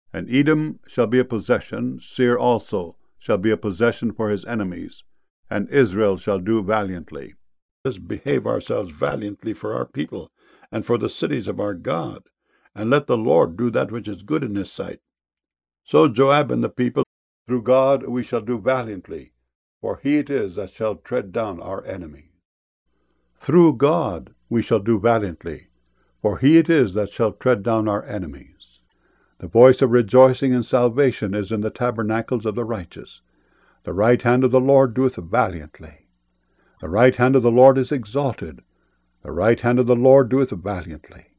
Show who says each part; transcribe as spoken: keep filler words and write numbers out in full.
Speaker 1: And Edom shall be a possession, Seir also shall be a possession for his enemies, and Israel shall do valiantly.
Speaker 2: Let us behave ourselves valiantly for our people, and for the cities of our God, and let the Lord do that which is good in his sight. So Joab and the people,
Speaker 1: Through God we shall do valiantly, for he it is that shall tread down our enemies. Through God we shall do valiantly, for he it is that shall tread down our enemies. The voice of rejoicing and salvation is in the tabernacles of the righteous. The right hand of the Lord doeth valiantly. The right hand of the Lord is exalted. The right hand of the Lord doeth valiantly.